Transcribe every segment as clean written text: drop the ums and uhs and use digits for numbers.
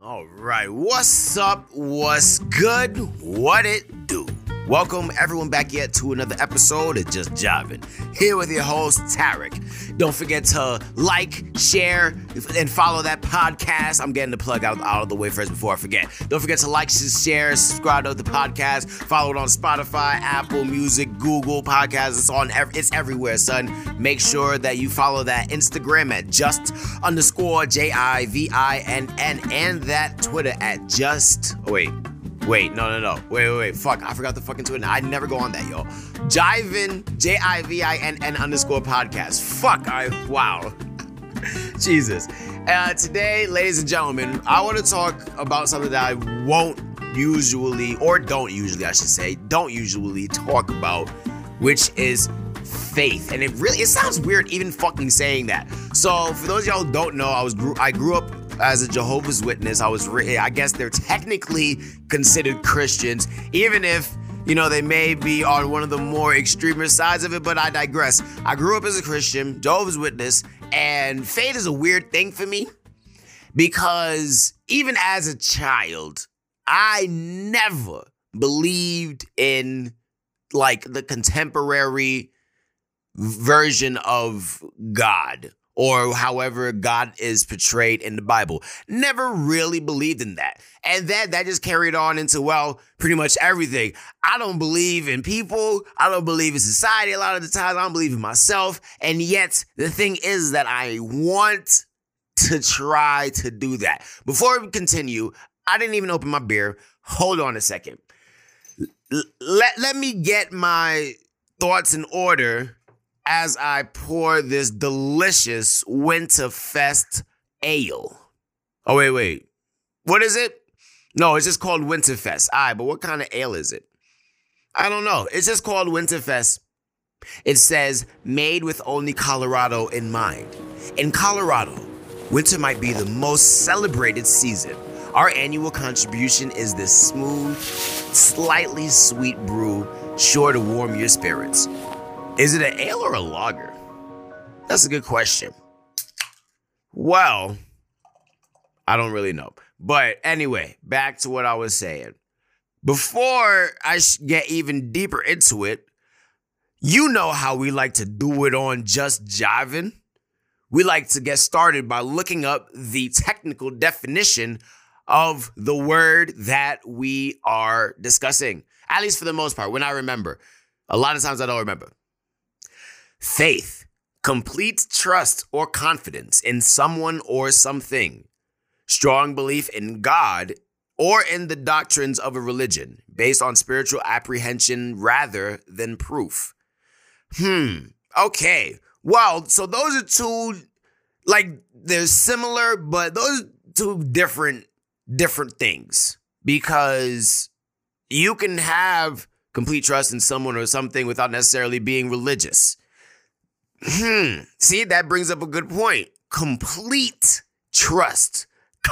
All right, what's up? What's good? What it do? Welcome everyone back yet to another episode of Just Jiving. Here with your host, Tarek. Don't forget to like, share, and follow that podcast. I'm getting the plug out of the way first before I forget. Don't forget to like, share, subscribe to the podcast. Follow it on Spotify, Apple Music, Google Podcasts. It's everywhere, son. Make sure that you follow that Instagram at just_JIVINN and that Twitter at just... Wait, no. Wait. Fuck, I forgot the fucking Twitter. I never go on that, yo. Jivin, JIVINN _podcast. Fuck, wow. Jesus. Today, ladies and gentlemen, I want to talk about something that I don't usually talk about, which is faith. And it sounds weird even fucking saying that. So, for those of y'all who don't know, I grew up as a Jehovah's Witness. I guess they're technically considered Christians, even if, they may be on one of the more extremist sides of it, but I digress. I grew up as a Christian, Jehovah's Witness, and faith is a weird thing for me because even as a child, I never believed in the contemporary version of God, or however God is portrayed in the Bible. Never really believed in that. And that just carried on into, pretty much everything. I don't believe in people. I don't believe in society a lot of the times. I don't believe in myself. And yet, the thing is that I want to try to do that. Before we continue, I didn't even open my beer. Hold on a second. Let me get my thoughts in order as I pour this delicious Winterfest ale. Oh, wait. What is it? No, it's just called Winterfest. All right, but what kind of ale is it? I don't know. It's just called Winterfest. It says, made with only Colorado in mind. In Colorado, winter might be the most celebrated season. Our annual contribution is this smooth, slightly sweet brew, sure to warm your spirits. Is it an ale or a lager? That's a good question. Well, I don't really know. But anyway, back to what I was saying. Before I get even deeper into it, you know how we like to do it on Just Jiving. We like to get started by looking up the technical definition of the word that we are discussing. At least for the most part, when I remember. A lot of times I don't remember. Faith, complete trust or confidence in someone or something. Strong belief in God or in the doctrines of a religion based on spiritual apprehension rather than proof. Okay. Well, so those are two, they're similar, but those are two different things, because you can have complete trust in someone or something without necessarily being religious. See, that brings up a good point. Complete trust.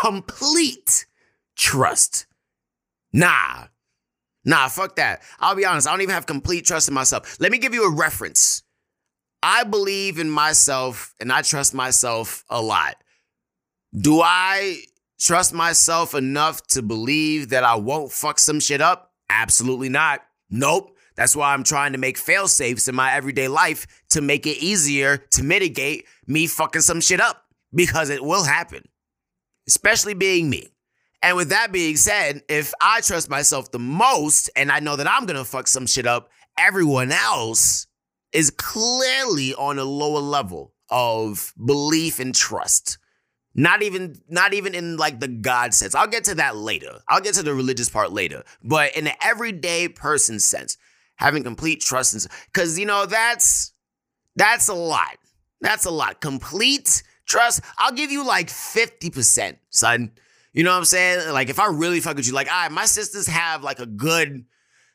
Nah, fuck that. I'll be honest, I don't even have complete trust in myself. Let me give you a reference. I believe in myself and I trust myself a lot. Do I trust myself enough to believe that I won't fuck some shit up? Absolutely not. Nope. That's why I'm trying to make fail-safes in my everyday life to make it easier to mitigate me fucking some shit up, because it will happen, especially being me. And with that being said, if I trust myself the most and I know that I'm going to fuck some shit up, everyone else is clearly on a lower level of belief and trust. Not even in the God sense. I'll get to that later. I'll get to the religious part later. But in the everyday person sense, having complete trust, because that's a lot. That's a lot. Complete trust. I'll give you 50%, son. You know what I'm saying? If I really fuck with you, all right, my sisters have a good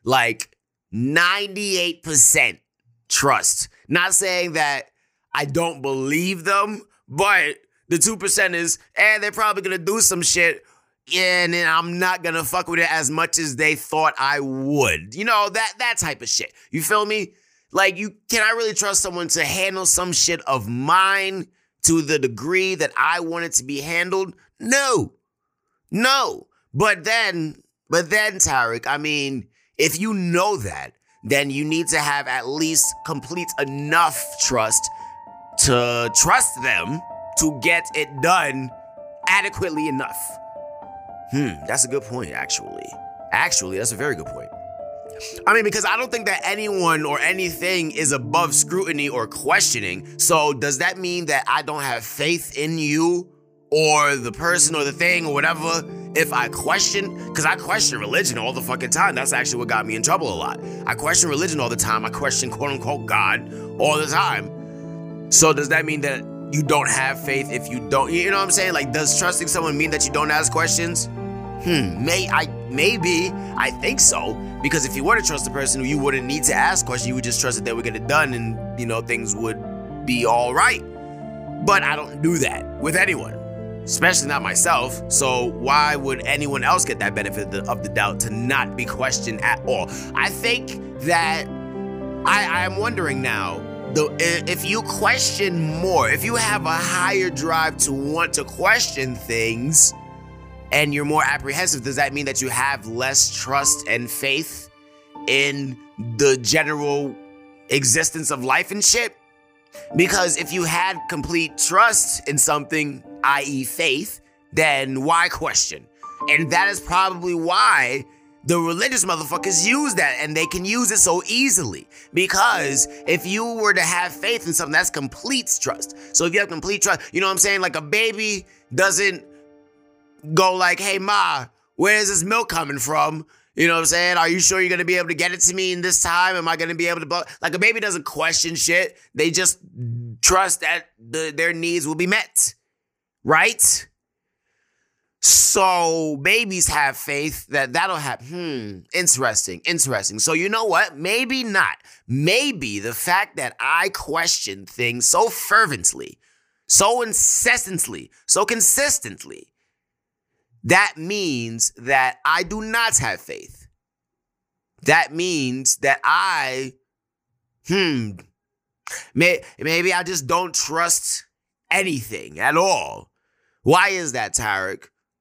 98% trust. Not saying that I don't believe them, but the 2% is, they're probably gonna do some shit, and then I'm not gonna fuck with it as much as they thought I would. That type of shit. You feel me? Can I really trust someone to handle some shit of mine to the degree that I want it to be handled? No. No. But then, Tarek, I mean, if you know that, then you need to have at least complete enough trust to trust them to get it done adequately enough. That's a good point, actually. Actually, that's a very good point. I mean, because I don't think that anyone or anything is above scrutiny or questioning. So does that mean that I don't have faith in you or the person or the thing or whatever if I question? Because I question religion all the fucking time. That's actually what got me in trouble a lot. I question religion all the time. I question quote unquote God all the time. So does that mean that you don't have faith if you don't? You know what I'm saying? Like, does trusting someone mean that you don't ask questions? Maybe. I think so. Because if you were to trust the person, you wouldn't need to ask questions. You would just trust that they would get it done and, things would be all right. But I don't do that with anyone, especially not myself. So why would anyone else get that benefit of the doubt to not be questioned at all? I think that I'm wondering now, if you question more, if you have a higher drive to want to question things and you're more apprehensive, does that mean that you have less trust and faith in the general existence of life and shit? Because if you had complete trust in something, i.e. faith, then why question? And that is probably why the religious motherfuckers use that, and they can use it so easily. Because if you were to have faith in something, that's complete trust. So if you have complete trust, you know what I'm saying? Like, a baby doesn't go like, hey, ma, where's this milk coming from? You know what I'm saying? Are you sure you're going to be able to get it to me in this time? Am I going to be able to... Like, a baby doesn't question shit. They just trust that their needs will be met. Right? So babies have faith that that'll happen. Interesting. So you know what? Maybe not. Maybe the fact that I question things so fervently, so incessantly, so consistently, that means that I do not have faith. That means that maybe I just don't trust anything at all. Why is that, Tarek?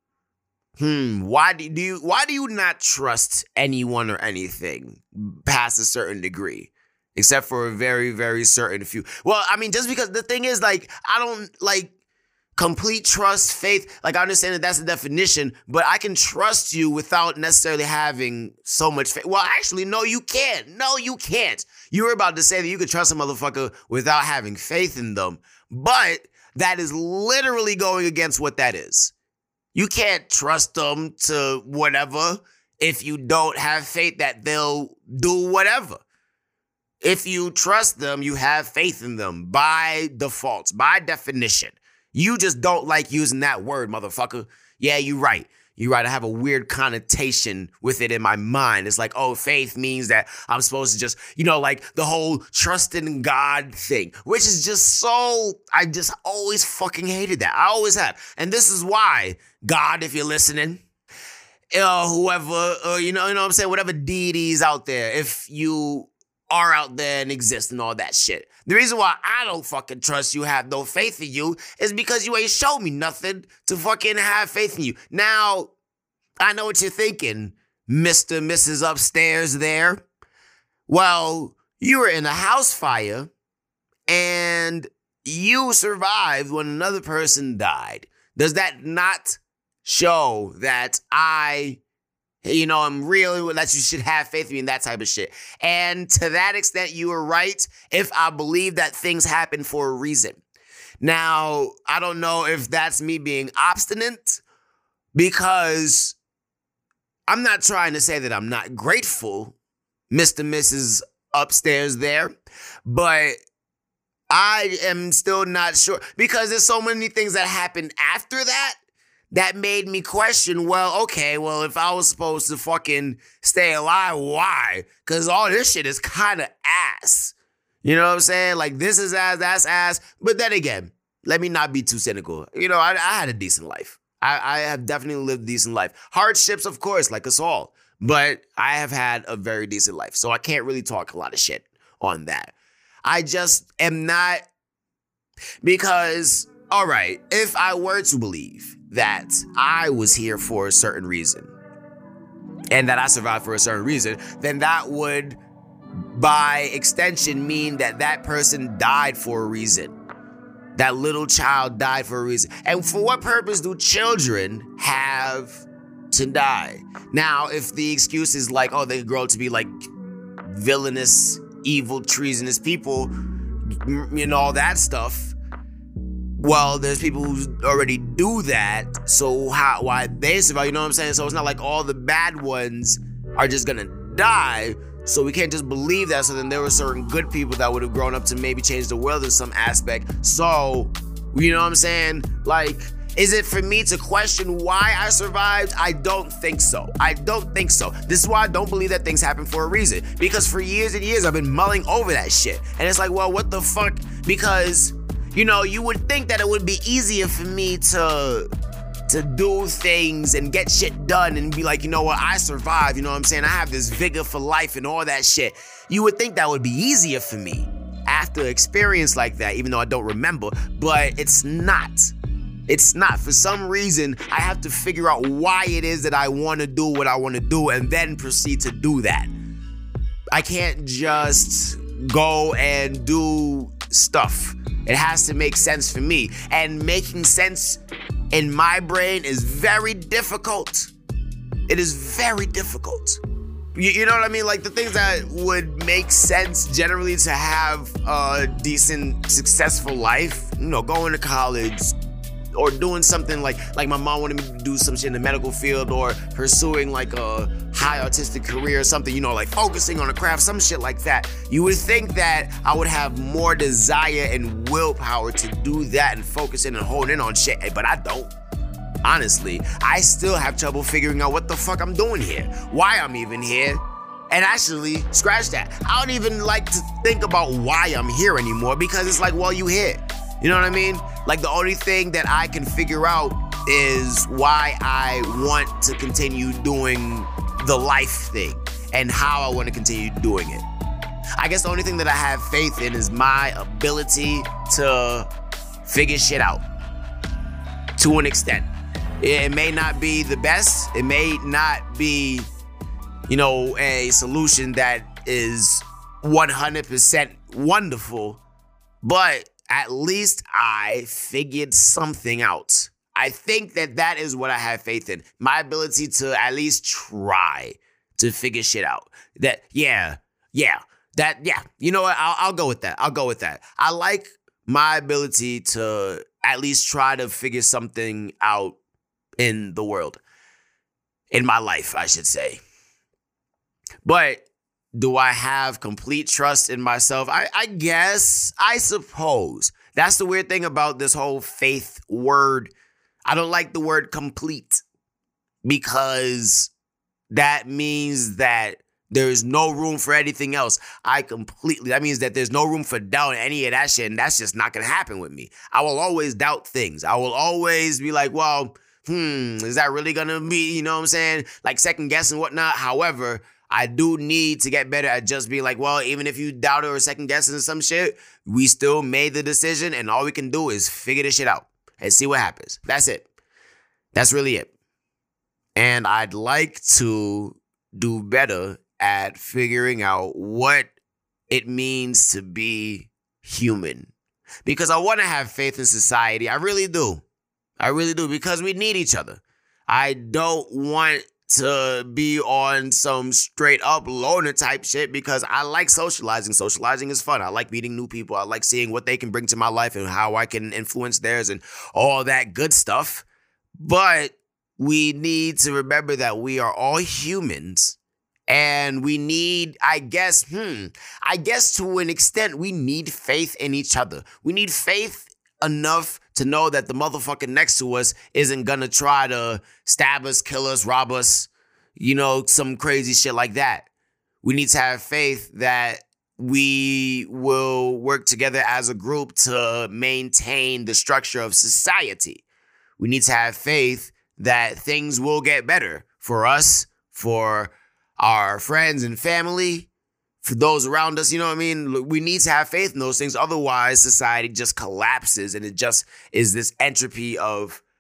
Why do you not trust anyone or anything past a certain degree? Except for a very, very certain few. Well, I mean, just because the thing is, like, I don't, like, complete trust, faith. Like, I understand that that's the definition, but I can trust you without necessarily having so much faith. Well, actually, no, you can't. No, you can't. You were about to say that you could trust a motherfucker without having faith in them, but that is literally going against what that is. You can't trust them to whatever if you don't have faith that they'll do whatever. If you trust them, you have faith in them by default, by definition. You just don't like using that word, motherfucker. Yeah, you're right. You're right. I have a weird connotation with it in my mind. It's like, oh, faith means that I'm supposed to just, like the whole trust in God thing, which is just so, I just always fucking hated that. I always have. And this is why, God, if you're listening, whoever, you know what I'm saying? Whatever deities out there, if you are out there and exist and all that shit. The reason why I don't fucking trust you, have no faith in you, is because you ain't showed me nothing to fucking have faith in you. Now, I know what you're thinking, Mr. and Mrs. Upstairs there. Well, you were in a house fire and you survived when another person died. Does that not show that I'm real, that you should have faith in me and that type of shit? And to that extent, you were right if I believe that things happen for a reason. Now, I don't know if that's me being obstinate, because I'm not trying to say that I'm not grateful, Mr. and Mrs. Upstairs there, but I am still not sure, because there's so many things that happened after that made me question, if I was supposed to fucking stay alive, why? Because all this shit is kind of ass. You know what I'm saying? Like, this is ass, that's ass. But then again, let me not be too cynical. I had a decent life. I have definitely lived a decent life. Hardships, of course, like us all. But I have had a very decent life. So I can't really talk a lot of shit on that. I just am not, because, all right, if I were to believe that I was here for a certain reason and that I survived for a certain reason, then that would, by extension, mean that that person died for a reason. That little child died for a reason. And for what purpose do children have to die? Now, if the excuse is like, oh, they grow up to be like villainous, evil, treasonous people, and all that stuff, well, there's people who already do that, so why they survive, you know what I'm saying? So it's not like all the bad ones are just gonna die, so we can't just believe that. So then there were certain good people that would have grown up to maybe change the world in some aspect. So, you know what I'm saying? Like, is it for me to question why I survived? I don't think so. I don't think so. This is why I don't believe that things happen for a reason. Because for years and years, I've been mulling over that shit. And it's like, well, what the fuck? Because, you know, you would think that it would be easier for me to do things and get shit done and be like, you know what, I survived, you know what I'm saying? I have this vigor for life and all that shit. You would think that would be easier for me after an experience like that, even though I don't remember, but it's not. It's not. For some reason, I have to figure out why it is that I want to do what I want to do and then proceed to do that. I can't just go and do stuff. It has to make sense for me. And making sense in my brain is very difficult. It is very difficult. You know what I mean? Like the things that would make sense generally to have a decent, successful life, you know, going to college or doing something like my mom wanted me to do some shit in the medical field or pursuing like a high artistic career or something, you know, like focusing on a craft, some shit like that. You would think that I would have more desire and willpower to do that and focus in and hone in on shit, but I don't. Honestly, I still have trouble figuring out what the fuck I'm doing here, why I'm even here. And actually, scratch that. I don't even like to think about why I'm here anymore because it's like, well, you here. You know what I mean? Like the only thing that I can figure out is why I want to continue doing the life thing and how I want to continue doing it. I guess the only thing that I have faith in is my ability to figure shit out to an extent. It may not be the best. It may not be, you know, a solution that is 100% wonderful, but at least I figured something out. I think that is what I have faith in. My ability to at least try to figure shit out. You know what? I'll go with that. I'll go with that. I like my ability to at least try to figure something out in the world. In my life, I should say. But do I have complete trust in myself? I guess, I suppose. That's the weird thing about this whole faith word. I don't like the word complete because that means that there's no room for anything else. That means that there's no room for doubt in any of that shit, and that's just not going to happen with me. I will always doubt things. I will always be like, well, is that really going to be, you know what I'm saying? Like second guess and whatnot. However, I do need to get better at just being like, well, even if you doubt it or second guessing some shit, we still made the decision and all we can do is figure this shit out and see what happens. That's it. That's really it. And I'd like to do better at figuring out what it means to be human. Because I want to have faith in society. I really do. I really do, because we need each other. I don't want to be on some straight up loner type shit because I like socializing. Socializing is fun. I like meeting new people. I like seeing what they can bring to my life and how I can influence theirs and all that good stuff. But we need to remember that we are all humans and we need, I guess to an extent, we need faith in each other. We need faith enough to know that the motherfucker next to us isn't gonna try to stab us, kill us, rob us, you know, some crazy shit like that. We need to have faith that we will work together as a group to maintain the structure of society. We need to have faith that things will get better for us, for our friends and family, for those around us, you know what I mean? We need to have faith in those things. Otherwise, society just collapses and it just is this entropy of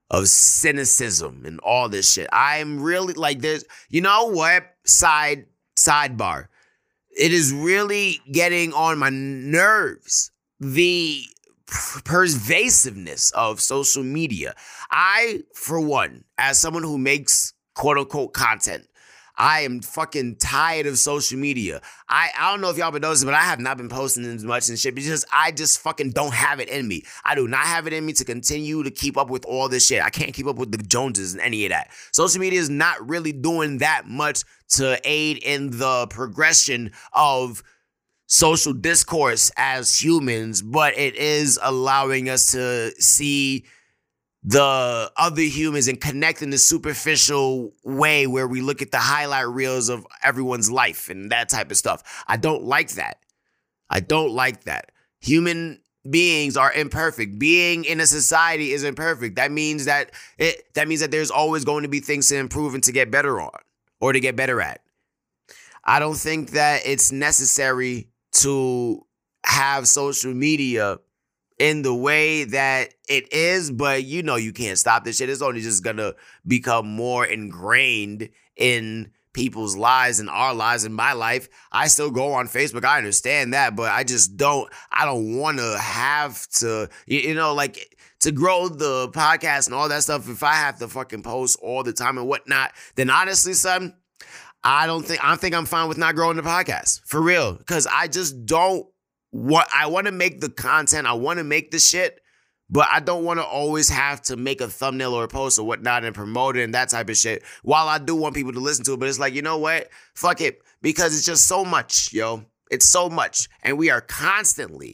of cynicism and all this shit. I'm really like, there's, you know what? Sidebar. It is really getting on my nerves, the pervasiveness of social media. I, for one, as someone who makes quote unquote content, I am fucking tired of social media. I don't know if y'all been noticing, but I have not been posting as much and shit because I just fucking don't have it in me. I do not have it in me to continue to keep up with all this shit. I can't keep up with the Joneses and any of that. Social media is not really doing that much to aid in the progression of social discourse as humans, but it is allowing us to see the other humans and connect in a superficial way where we look at the highlight reels of everyone's life and that type of stuff. I don't like that. I don't like that. Human beings are imperfect. Being in a society is imperfect. That means that there's always going to be things to improve and to get better on or to get better at. I don't think that it's necessary to have social media in the way that it is, but you know you can't stop this shit. It's only just gonna become more ingrained in people's lives and our lives and my life. I still go on Facebook. I understand that, but I don't want to have to, like to grow the podcast and all that stuff. If I have to fucking post all the time and whatnot, then honestly, son, I think I'm fine with not growing the podcast for real. Cause I just don't, I want to make the content. I want to make the shit, but I don't want to always have to make a thumbnail or a post or whatnot and promote it and that type of shit. While I do want people to listen to it, but it's like, you know what? Fuck it. Because it's just so much, yo. It's so much. And we are constantly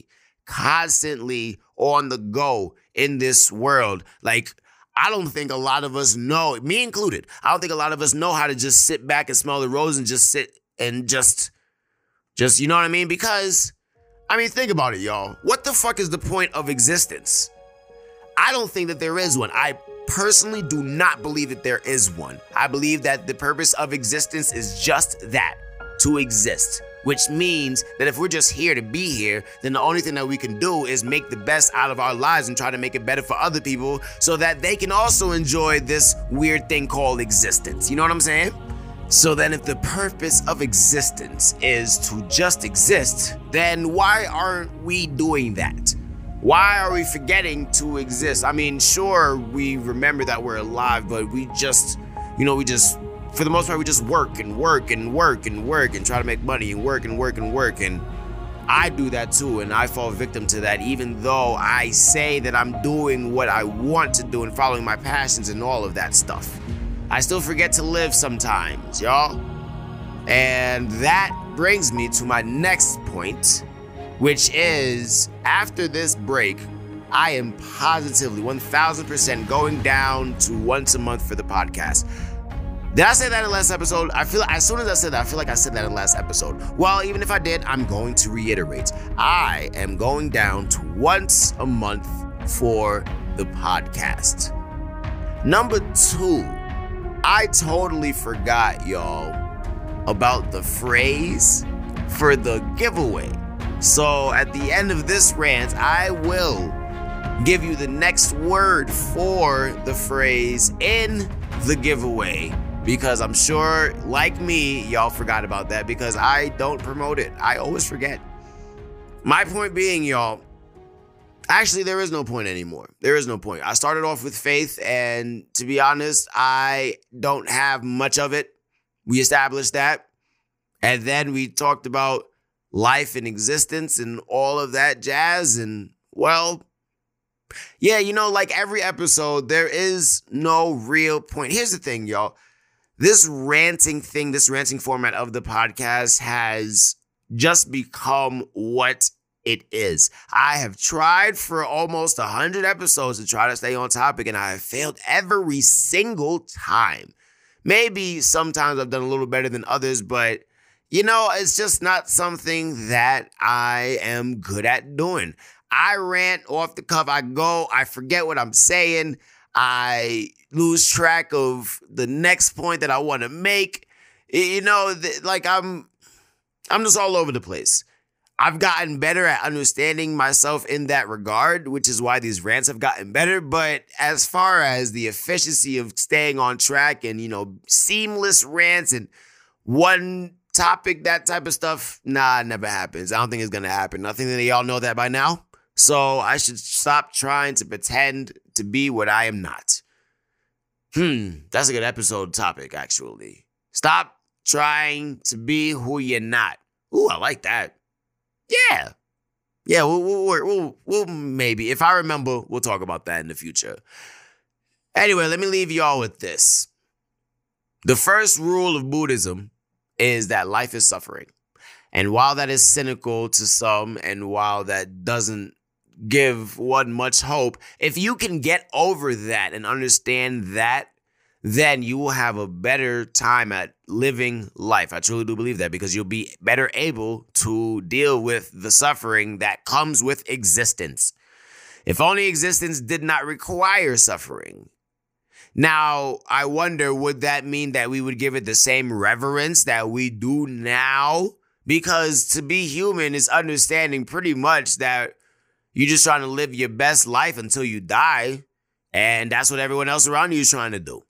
on the go in this world. Like, I don't think a lot of us know, me included, I don't think a lot of us know how to just sit back and smell the rose and just sit and just, you know what I mean? Because I mean, think about it, y'all. What the fuck is the point of existence? I don't think that there is one. I personally do not believe that there is one. I believe that the purpose of existence is just that, to exist. Which means that if we're just here to be here, then the only thing that we can do is make the best out of our lives and try to make it better for other people so that they can also enjoy this weird thing called existence. You know what I'm saying? So then if the purpose of existence is to just exist, then why aren't we doing that? Why are we forgetting to exist? I mean, sure, we remember that we're alive, but we just, for the most part, we just work and work and work and work and try to make money and work and work and work. And I do that too, and I fall victim to that, even though I say that I'm doing what I want to do and following my passions and all of that stuff. I still forget to live sometimes, y'all. And that brings me to my next point, which is after this break, I am positively 1000% going down to once a month for the podcast. Did I say that in the last episode? I feel as soon as I said that, I feel like I said that in the last episode. Well, even if I did, I'm going to reiterate. I am going down to once a month for the podcast. Number 2. I totally forgot, y'all, about the phrase for the giveaway. So at the end of this rant, I will give you the next word for the phrase in the giveaway. Because I'm sure, like me, y'all forgot about that because I don't promote it. I always forget. My point being, y'all, actually, there is no point anymore. There is no point. I started off with faith, and to be honest, I don't have much of it. We established that. And then we talked about life and existence and all of that jazz. And, well, yeah, like every episode, there is no real point. Here's the thing, y'all. This ranting format of the podcast has just become what it is. I have tried for almost 100 episodes to try to stay on topic, and I have failed every single time. Maybe sometimes I've done a little better than others, but it's just not something that I am good at doing. I rant off the cuff. I forget what I'm saying. I lose track of the next point that I want to make. I'm just all over the place. I've gotten better at understanding myself in that regard, which is why these rants have gotten better. But as far as the efficiency of staying on track and, seamless rants and one topic, that type of stuff, nah, it never happens. I don't think it's going to happen. I think that y'all know that by now. So I should stop trying to pretend to be what I am not. That's a good episode topic, actually. Stop trying to be who you're not. Ooh, I like that. Yeah, we'll maybe, if I remember, we'll talk about that in the future. Anyway, let me leave y'all with this. The first rule of Buddhism is that life is suffering. And while that is cynical to some, and while that doesn't give one much hope, if you can get over that and understand that, then you will have a better time at living life. I truly do believe that, because you'll be better able to deal with the suffering that comes with existence. If only existence did not require suffering. Now, I wonder, would that mean that we would give it the same reverence that we do now? Because to be human is understanding pretty much that you're just trying to live your best life until you die. And that's what everyone else around you is trying to do.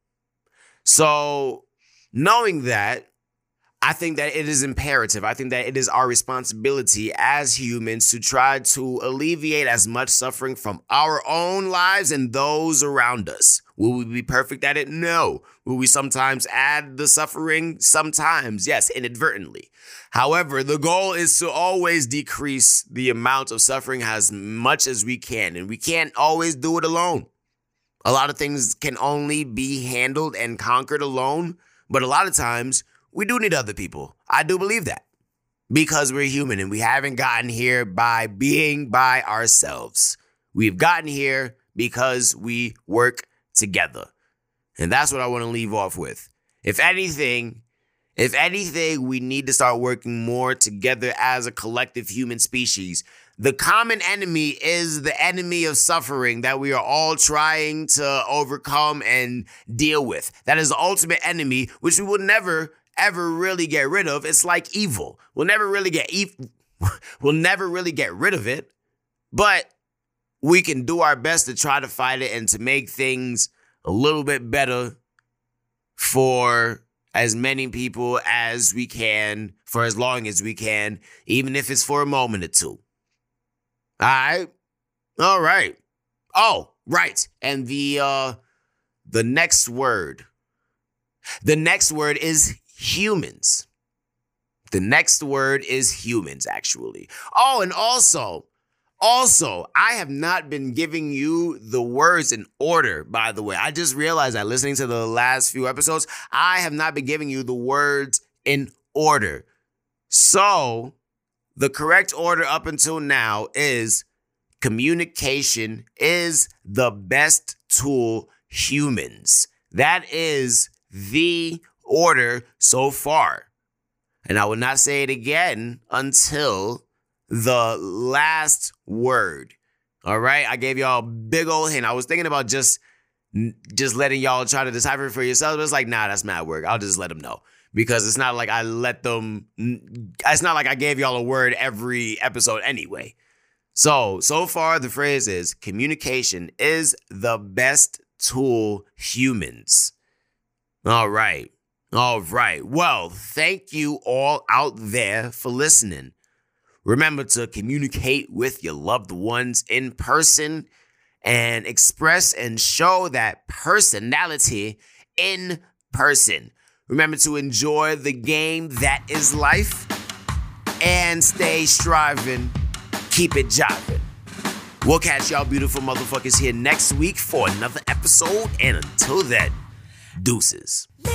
So, knowing that, I think that it is imperative. I think that it is our responsibility as humans to try to alleviate as much suffering from our own lives and those around us. Will we be perfect at it? No. Will we sometimes add the suffering? Sometimes, yes, inadvertently. However, the goal is to always decrease the amount of suffering as much as we can, and we can't always do it alone. A lot of things can only be handled and conquered alone, but a lot of times we do need other people. I do believe that, because we're human and we haven't gotten here by being by ourselves. We've gotten here because we work together. And that's what I want to leave off with. If anything, we need to start working more together as a collective human species. The common enemy is the enemy of suffering that we are all trying to overcome and deal with. That is the ultimate enemy, which we will never, ever really get rid of. It's like evil. We'll never really get rid of it, but we can do our best to try to fight it and to make things a little bit better for as many people as we can, for as long as we can, even if it's for a moment or two. All right. Oh, right. And the next word is humans. The next word is humans, actually. Oh, and also, I have not been giving you the words in order, by the way. I just realized that listening to the last few episodes, I have not been giving you the words in order. So, the correct order up until now is communication is the best tool, humans. That is the order so far. And I will not say it again until the last word. All right? I gave y'all a big old hint. I was thinking about just letting y'all try to decipher it for yourselves, but it's like, nah, that's mad work. I'll just let them know. Because it's not like it's not like I gave y'all a word every episode anyway. So far the phrase is communication is the best tool, humans. All right. Well, thank you all out there for listening. Remember to communicate with your loved ones in person and express and show that personality in person. Remember to enjoy the game that is life and stay striving. Keep it jiving. We'll catch y'all beautiful motherfuckers here next week for another episode. And until then, deuces.